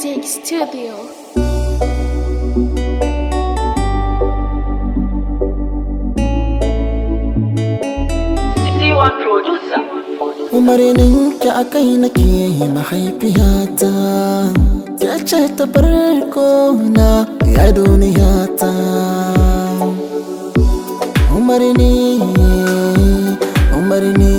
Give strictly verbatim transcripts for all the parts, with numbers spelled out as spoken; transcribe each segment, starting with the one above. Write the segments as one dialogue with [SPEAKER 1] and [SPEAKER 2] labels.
[SPEAKER 1] Music Studio.
[SPEAKER 2] umarninki a kai nake mahaifiyata ya ce ta farko na ya duniyata umarni umarni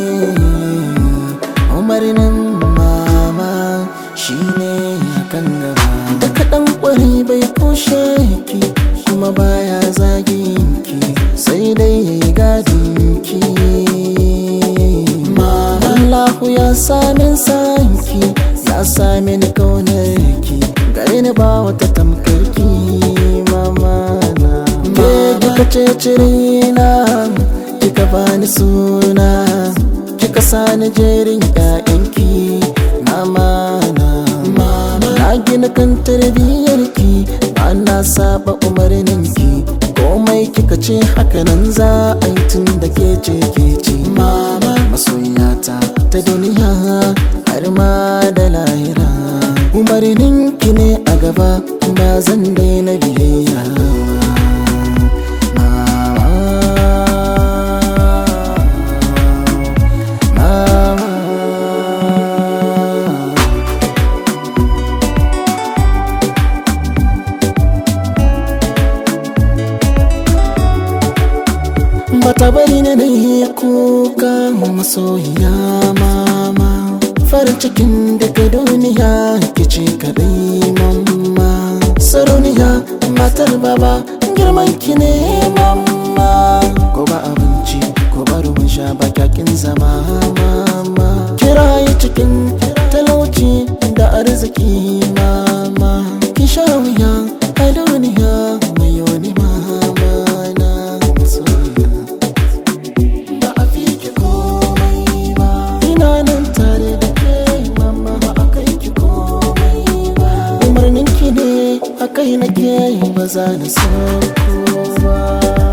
[SPEAKER 2] umarnin mama shine kan gaba da kaɗan ƙwari bai kushe ki kuma baya zagin ki sai dai yayi gadin ki. Allahu ya samin sanki ya sami ni kaunarki gare ni ba wata tamkarki mama na ke kika ce cirina kika bani suna kika sani jerin ƴaƴanki mama na na gina kan tarbiyyarki ba na saba umarninki komai kika ce hakanan za a yi tun da ke ce ke ce mama masoyata ta duniya har ma da lahira umarninki ne a gaba ba zan daina biyayya. Bata bari na da yi kuka masoyiya mama farin cikin daga duniya kici kadai mamma sarauniya matar baba girman ki ne mamma ko ba abinci ko ba ruwan sha ba kyakin zama mama kirayi cikin talauci da arziki mama ki sha wuya a duniya mai yoni mama na masoyiya kai nake ba za na sauko ba.